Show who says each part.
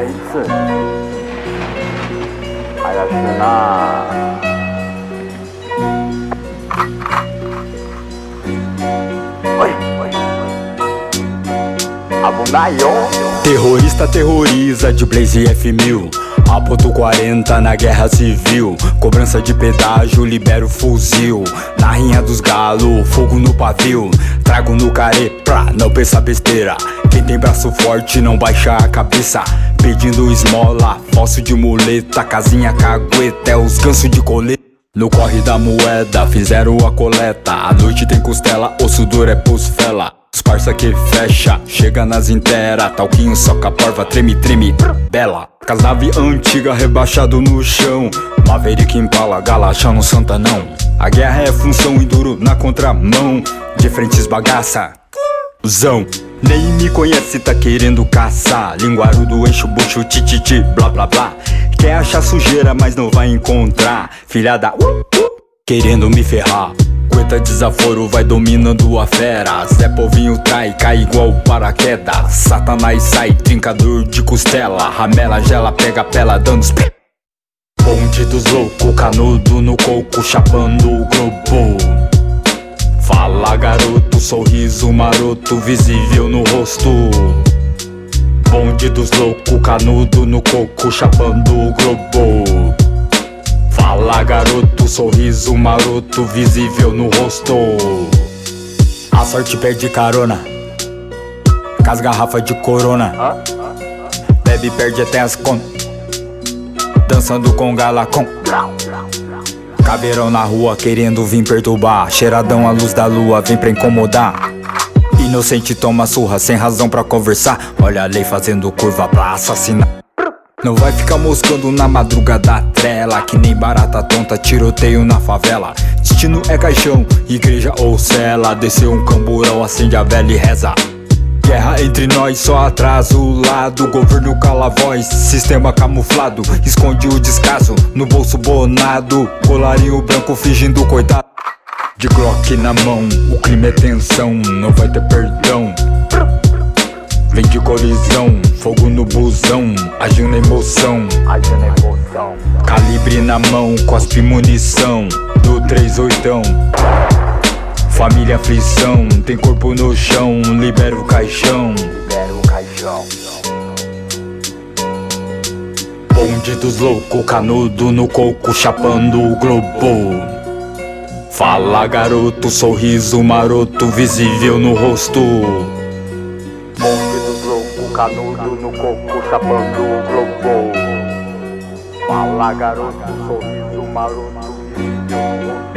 Speaker 1: 一次，还要是那。
Speaker 2: Terrorista terroriza de Blaze F1000. Aponto 40 na guerra civil. Cobrança de pedágio, libero o fuzil. Na rinha dos galos, fogo no pavio. Trago no carê pra não pensar besteira. Quem tem braço forte não baixa a cabeça. Pedindo esmola, fóssil de muleta. Casinha cagueta, é os gansos de coleta. No corre da moeda, fizeram a coleta. A noite tem costela, osso duro é pulsfela. Os parça que fecha, chega nas intera. Talquinho, soca, porva, treme, treme, bela. Casnave antiga, rebaixado no chão. Maverick Impala, galaxa no Santanão. A guerra é função e duro na contramão. De frente esbagaça, zão. Nem me conhece, tá querendo caçar. Linguarudo, enche o bucho, tititi, blá blá blá. Quer achar sujeira, mas não vai encontrar. Filha da querendo me ferrar. Aguenta desaforo, vai dominando a fera. Zé Povinho trai, cai igual paraquedas. Satanás sai, trincador de costela. Ramela, gela, pega pela, dando os pé. Bonde dos loucos, canudo no coco, chapando o globo. Fala garoto, sorriso maroto, visível no rosto. Bonde dos loucos, canudo no coco, chapando o globo. Fala garoto, sorriso maroto, visível no rosto. A sorte perde carona, com as garrafas de corona. Bebe, perde até as contas, dançando com galacom. Caveirão na rua querendo vir perturbar. Cheiradão à luz da lua, vem pra incomodar. Inocente toma surra, sem razão pra conversar. Olha a lei fazendo curva pra assassinar. Não vai ficar moscando na madrugada trela. Que nem barata tonta, tiroteio na favela. Destino é caixão, igreja ou cela. Desceu um camburão, acende a vela e reza. Guerra entre nós, só atrasa o lado. Governo cala a voz, sistema camuflado. Esconde o descaso, no bolso bonado. Colarinho branco fingindo coitado. De Glock na mão, o crime é tensão. Não vai ter perdão. Vem de colisão, fogo no busão, agiu na emoção. Calibre na mão, cospe munição do 38. Família aflição, tem corpo no chão, libera o caixão. Bonde dos loucos, canudo no coco, chapando o globo. Fala garoto, sorriso maroto, visível no rosto.
Speaker 1: Bonde dos loucos, canudo no coco, chapando o globo. Fala garoto, sorriso maroto, visível no rosto.